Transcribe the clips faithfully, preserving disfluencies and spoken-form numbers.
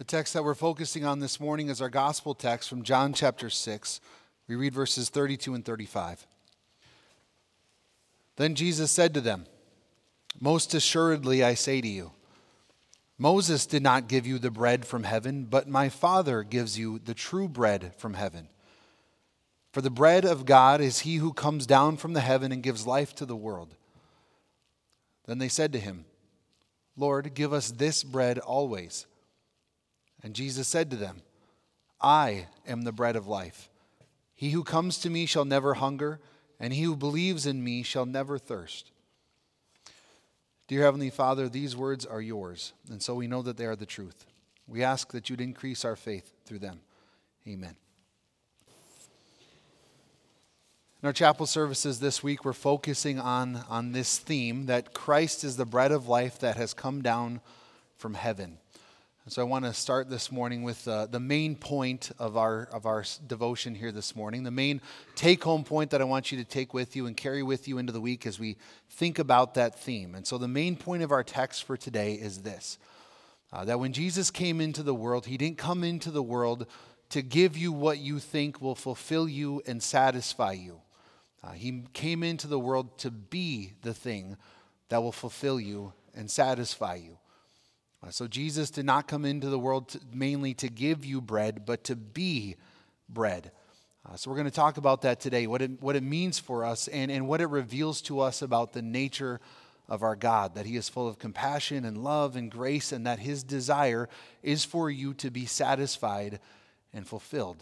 text that we're focusing on this morning is our gospel text from John chapter six. We read verses thirty-two and thirty-five. Then Jesus said to them, "Most assuredly I say to you, Moses did not give you the bread from heaven, but my Father gives you the true bread from heaven. For the bread of God is he who comes down from the heaven and gives life to the world." Then they said to him, "Lord, give us this bread always." And Jesus said to them, "I am the bread of life. He who comes to me shall never hunger, and he who believes in me shall never thirst." Dear Heavenly Father, these words are yours, and so we know that they are the truth. We ask that you'd increase our faith through them. Amen. In our chapel services this week, we're focusing on, on this theme that Christ is the bread of life that has come down from heaven. And so I want to start this morning with uh, the main point of our of our devotion here this morning, the main take-home point that I want you to take with you and carry with you into the week as we think about that theme. And so the main point of our text for today is this, uh, that when Jesus came into the world, he didn't come into the world to give you what you think will fulfill you and satisfy you. Uh, he came into the world to be the thing that will fulfill you and satisfy you. Uh, so Jesus did not come into the world to, mainly to give you bread, but to be bread. Uh, so we're going to talk about that today, what it, what it means for us and, and what it reveals to us about the nature of our God, that he is full of compassion and love and grace, and that his desire is for you to be satisfied and fulfilled.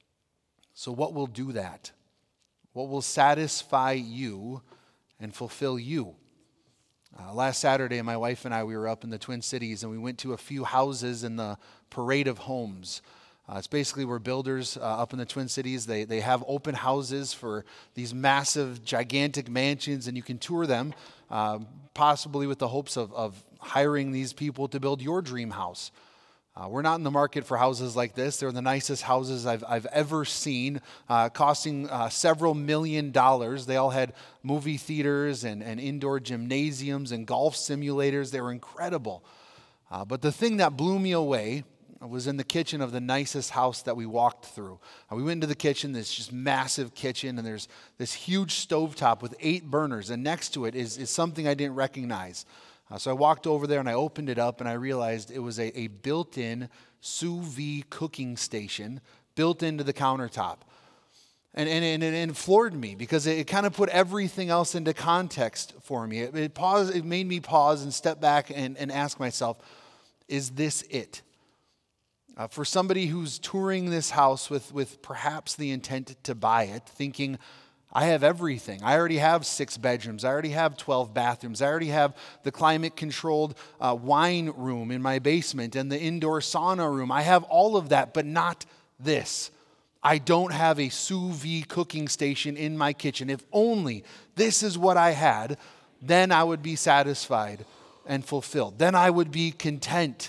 So what will do that? What will satisfy you and fulfill you? Uh, last Saturday, my wife and I, we were up in the Twin Cities, and we went to a few houses in the Parade of Homes. Uh, it's basically where builders uh, up in the Twin Cities, they, they have open houses for these massive, gigantic mansions, and you can tour them, uh, possibly with the hopes of, of hiring these people to build your dream house. Uh, we're not in the market for houses like this. They're the nicest houses I've I've ever seen, uh, costing uh, several million dollars. They all had movie theaters and, and indoor gymnasiums and golf simulators. They were incredible. Uh, but the thing that blew me away was in the kitchen of the nicest house that we walked through. Uh, we went into the kitchen, this just massive kitchen, and there's this huge stovetop with eight burners, and next to it is, is something I didn't recognize. Uh, so I walked over there and I opened it up and I realized it was a, a built-in sous vide cooking station built into the countertop. And, and, and, and it floored me because it, it kind of put everything else into context for me. It, it, paused, it made me pause and step back and, and ask myself, is this it? Uh, for somebody who's touring this house with, with perhaps the intent to buy it, thinking, I have everything. I already have six bedrooms. I already have twelve bathrooms. I already have the climate-controlled uh, wine room in my basement and the indoor sauna room. I have all of that, but not this. I don't have a sous vide cooking station in my kitchen. If only this is what I had, then I would be satisfied and fulfilled. Then I would be content.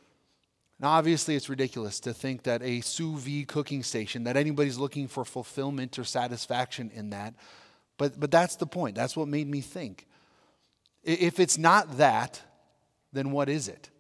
Now, obviously, it's ridiculous to think that a sous vide cooking station, that anybody's looking for fulfillment or satisfaction in that. But, but that's the point. That's what made me think. If it's not that, then what is it?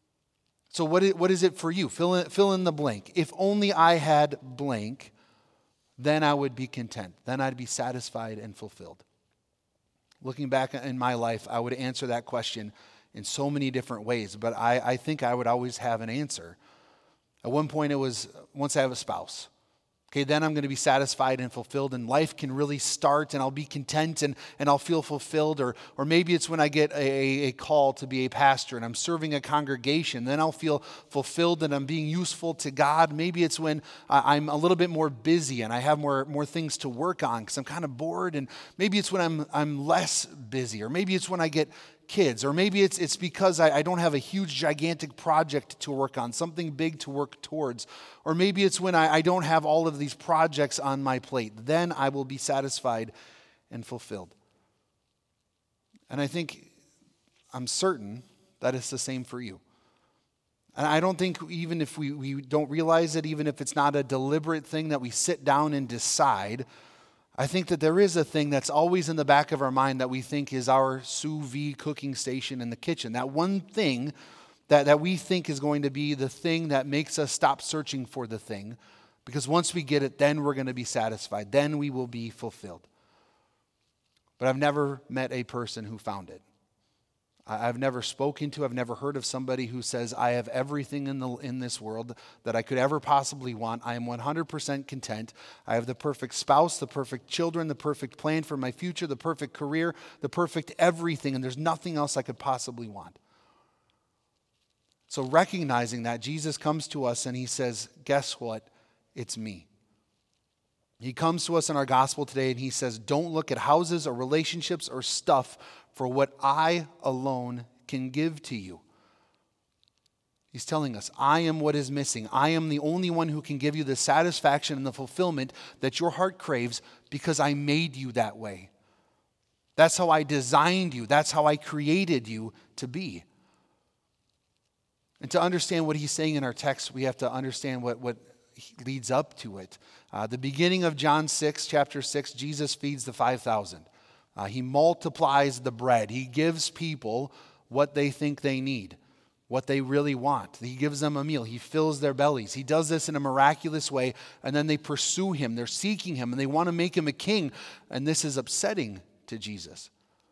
So what is, what is it for you? Fill in, fill in the blank. If only I had blank, then I would be content. Then I'd be satisfied and fulfilled. Looking back in my life, I would answer that question in so many different ways, but I, I think I would always have an answer. At one point it was, once I have a spouse, okay, then I'm going to be satisfied and fulfilled, and life can really start, and I'll be content, and, and I'll feel fulfilled. Or or maybe it's when I get a, a call to be a pastor, and I'm serving a congregation, then I'll feel fulfilled, and I'm being useful to God. Maybe it's when I'm a little bit more busy, and I have more, more things to work on, because I'm kind of bored, and maybe it's when I'm I'm less busy, or maybe it's when I get kids, or maybe it's it's because I, I don't have a huge, gigantic project to work on, something big to work towards, or maybe it's when I, I don't have all of these projects on my plate. Then I will be satisfied and fulfilled. And I think, I'm certain that it's the same for you. And I don't think even if we, we don't realize it, even if it's not a deliberate thing that we sit down and decide, I think that there is a thing that's always in the back of our mind that we think is our sous vide cooking station in the kitchen. That one thing that, that we think is going to be the thing that makes us stop searching for the thing. Because once we get it, then we're going to be satisfied. Then we will be fulfilled. But I've never met a person who found it. I've never spoken to, I've never heard of somebody who says, I have everything in the in this world that I could ever possibly want. I am one hundred percent content. I have the perfect spouse, the perfect children, the perfect plan for my future, the perfect career, the perfect everything, and there's nothing else I could possibly want. So recognizing that, Jesus comes to us and he says, guess what? It's me. He comes to us in our gospel today and he says, don't look at houses or relationships or stuff for what I alone can give to you. He's telling us, I am what is missing. I am the only one who can give you the satisfaction and the fulfillment that your heart craves because I made you that way. That's how I designed you. That's how I created you to be. And to understand what he's saying in our text, we have to understand what, what leads up to it. Uh, the beginning of John six, chapter six, Jesus feeds the five thousand. Uh, he multiplies the bread. He gives people what they think they need, what they really want. He gives them a meal. He fills their bellies. He does this in a miraculous way, and then they pursue him. They're seeking him, and they want to make him a king, and this is upsetting to Jesus.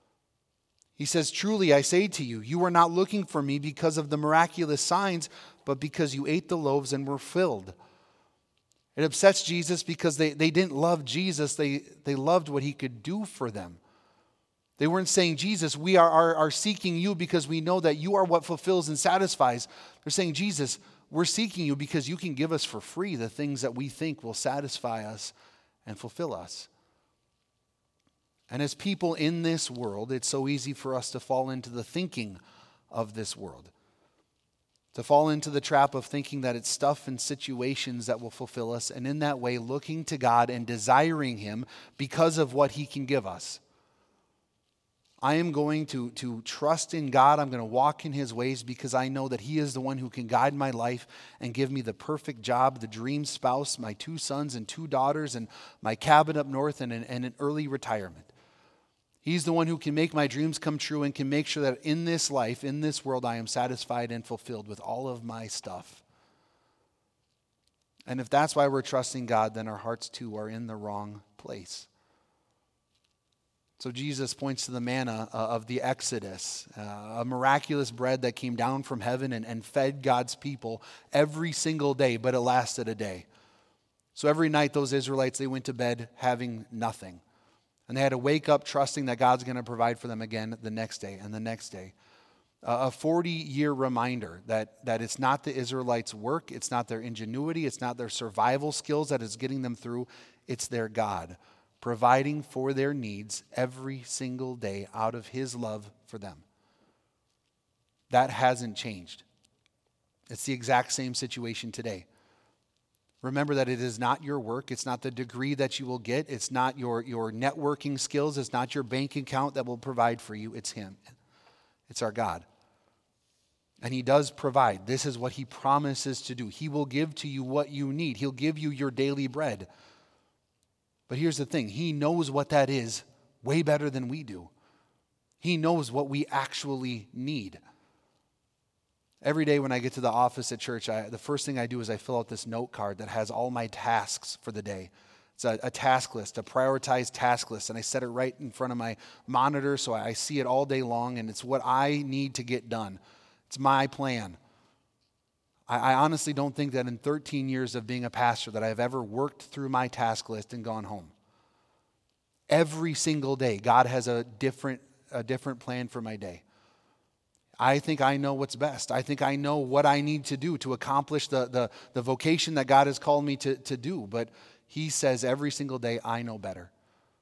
He says, truly, I say to you, you are not looking for me because of the miraculous signs, but because you ate the loaves and were filled. It upsets Jesus because they, they didn't love Jesus. They, they loved what he could do for them. They weren't saying, Jesus, we are, are, are seeking you because we know that you are what fulfills and satisfies. They're saying, Jesus, we're seeking you because you can give us for free the things that we think will satisfy us and fulfill us. And as people in this world, it's so easy for us to fall into the thinking of this world. To fall into the trap of thinking that it's stuff and situations that will fulfill us, and in that way looking to God and desiring him because of what he can give us. I am going to, to trust in God. I'm going to walk in his ways because I know that he is the one who can guide my life and give me the perfect job, the dream spouse, my two sons and two daughters, and my cabin up north and an, and an early retirement. He's the one who can make my dreams come true and can make sure that in this life, in this world, I am satisfied and fulfilled with all of my stuff. And if that's why we're trusting God, then our hearts too are in the wrong place. So Jesus points to the manna uh, of the Exodus, uh, a miraculous bread that came down from heaven and, and fed God's people every single day, but it lasted a day. So every night those Israelites, they went to bed having nothing. And they had to wake up trusting that God's going to provide for them again the next day and the next day. Uh, a forty-year reminder that, that it's not the Israelites' work, it's not their ingenuity, it's not their survival skills that is getting them through, it's their God providing for their needs every single day out of his love for them. That hasn't changed. It's the exact same situation today. Remember that it is not your work. It's not the degree that you will get. It's not your, your networking skills. It's not your bank account that will provide for you. It's him. It's our God. And he does provide. This is what he promises to do. He will give to you what you need. He'll give you your daily bread. But here's the thing. He knows what that is way better than we do. He knows what we actually need. Every day when I get to the office at church, I, the first thing I do is I fill out this note card that has all my tasks for the day. It's a, a task list, a prioritized task list, and I set it right in front of my monitor so I see it all day long, and it's what I need to get done. It's my plan. I, I honestly don't think that in thirteen years of being a pastor that I've ever worked through my task list and gone home. Every single day, God has a different, a different plan for my day. I think I know what's best. I think I know what I need to do to accomplish the, the, the vocation that God has called me to, to do. But he says every single day, I know better.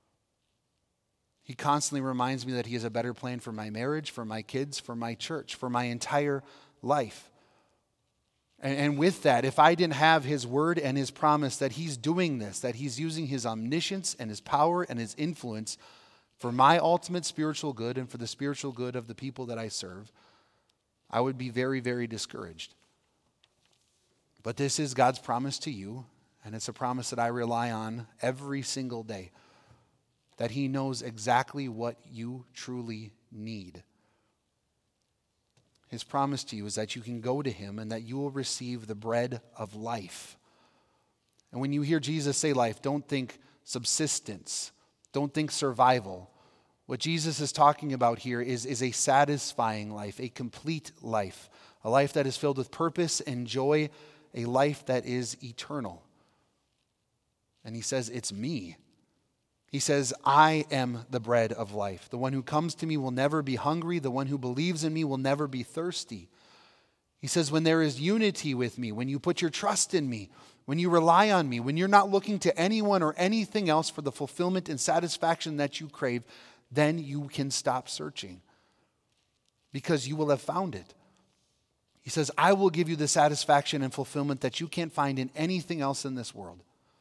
He constantly reminds me that he has a better plan for my marriage, for my kids, for my church, for my entire life. And, and with that, if I didn't have his word and his promise that he's doing this, that he's using his omniscience and his power and his influence for my ultimate spiritual good and for the spiritual good of the people that I serve, I would be very, very discouraged. But this is God's promise to you, and it's a promise that I rely on every single day, that he knows exactly what you truly need. His promise to you is that you can go to him and that you will receive the bread of life. And when you hear Jesus say life, don't think subsistence. Don't think survival. What Jesus is talking about here is, is a satisfying life, a complete life, a life that is filled with purpose and joy, a life that is eternal. And he says, it's me. He says, I am the bread of life. The one who comes to me will never be hungry. The one who believes in me will never be thirsty. He says, when there is unity with me, when you put your trust in me, when you rely on me, when you're not looking to anyone or anything else for the fulfillment and satisfaction that you crave, then you can stop searching because you will have found it. He says, I will give you the satisfaction and fulfillment that you can't find in anything else in this world.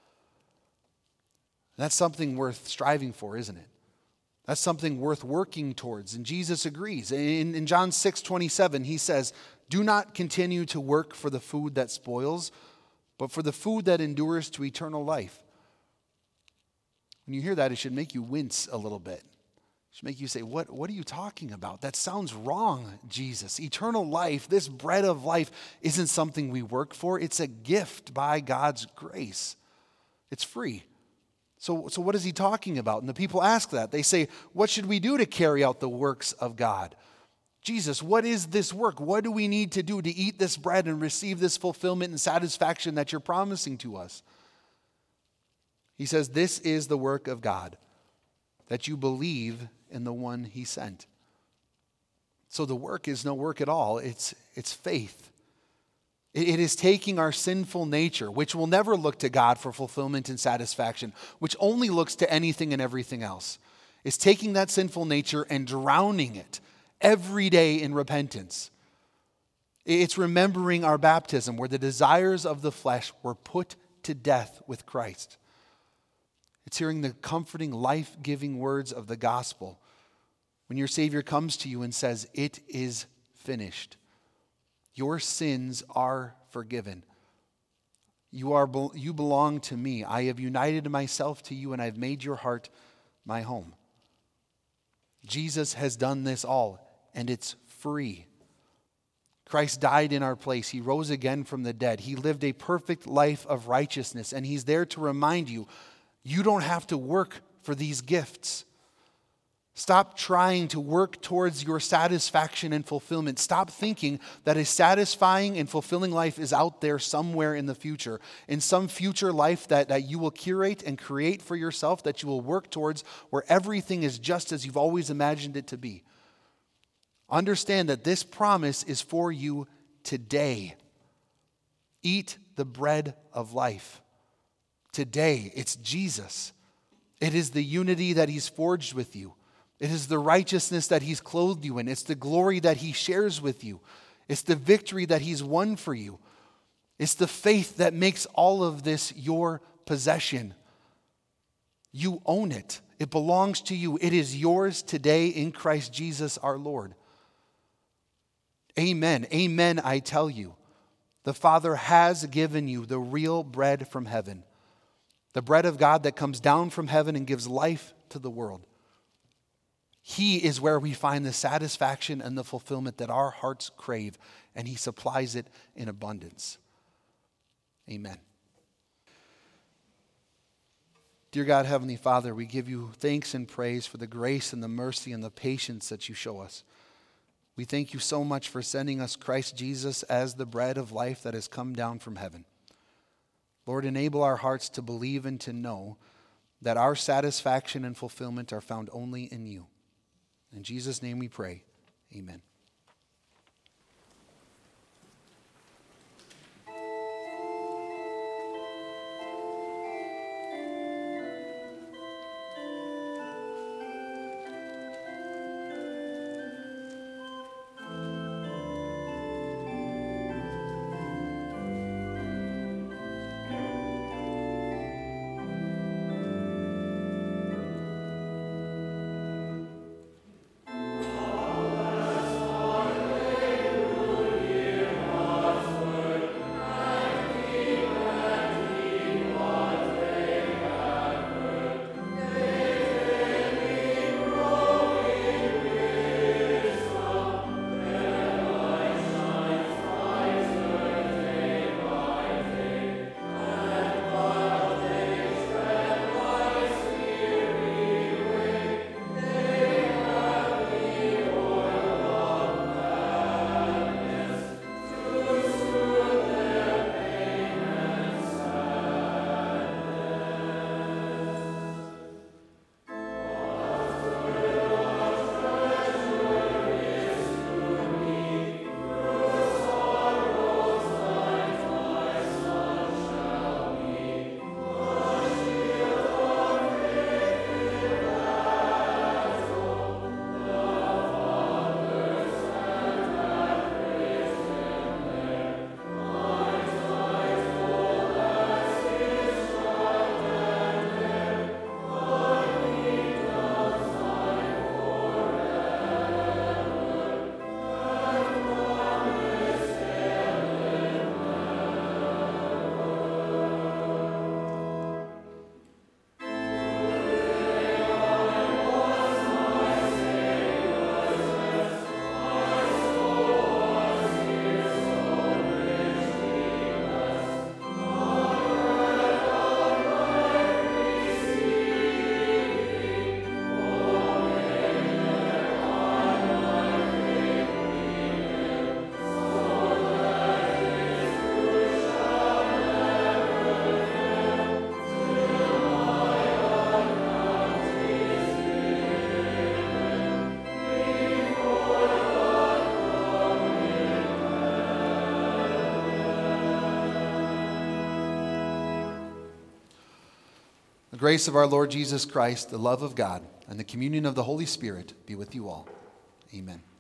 That's something worth striving for, isn't it? That's something worth working towards. And Jesus agrees. In, in John six twenty-seven, he says, do not continue to work for the food that spoils, but for the food that endures to eternal life. When you hear that, it should make you wince a little bit. It should make you say, what, what are you talking about? That sounds wrong, Jesus. Eternal life, this bread of life, isn't something we work for. It's a gift by God's grace. It's free. So, so what is he talking about? And the people ask that. They say, what should we do to carry out the works of God? Jesus, what is this work? What do we need to do to eat this bread and receive this fulfillment and satisfaction that you're promising to us? He says, this is the work of God, that you believe in the one he sent. So the work is no work at all. It's, it's faith. It is taking our sinful nature, which will never look to God for fulfillment and satisfaction, which only looks to anything and everything else. It's taking that sinful nature and drowning it every day in repentance. It's remembering our baptism, where the desires of the flesh were put to death with Christ. It's hearing the comforting, life-giving words of the gospel when your Savior comes to you and says, it is finished. Your sins are forgiven. You are you belong to me. I have united myself to you, and I've made your heart my home. Jesus has done this all, and it's free. Christ died in our place. He rose again from the dead. He lived a perfect life of righteousness, and he's there to remind you, you don't have to work for these gifts. Stop trying to work towards your satisfaction and fulfillment. Stop thinking that a satisfying and fulfilling life is out there somewhere in the future, in some future life that, that you will curate and create for yourself, that you will work towards, where everything is just as you've always imagined it to be. Understand that this promise is for you today. Eat the bread of life. Today, it's Jesus. It is the unity that he's forged with you. It is the righteousness that he's clothed you in. It's the glory that he shares with you. It's the victory that he's won for you. It's the faith that makes all of this your possession. You own it. It belongs to you. It is yours today in Christ Jesus our Lord. Amen. Amen, I tell you. The Father has given you the real bread from heaven. The bread of God that comes down from heaven and gives life to the world. He is where we find the satisfaction and the fulfillment that our hearts crave, and he supplies it in abundance. Amen. Dear God, Heavenly Father, we give you thanks and praise for the grace and the mercy and the patience that you show us. We thank you so much for sending us Christ Jesus as the bread of life that has come down from heaven. Lord, enable our hearts to believe and to know that our satisfaction and fulfillment are found only in you. In Jesus' name we pray. Amen. The grace of our Lord Jesus Christ, the love of God, and the communion of the Holy Spirit be with you all. Amen.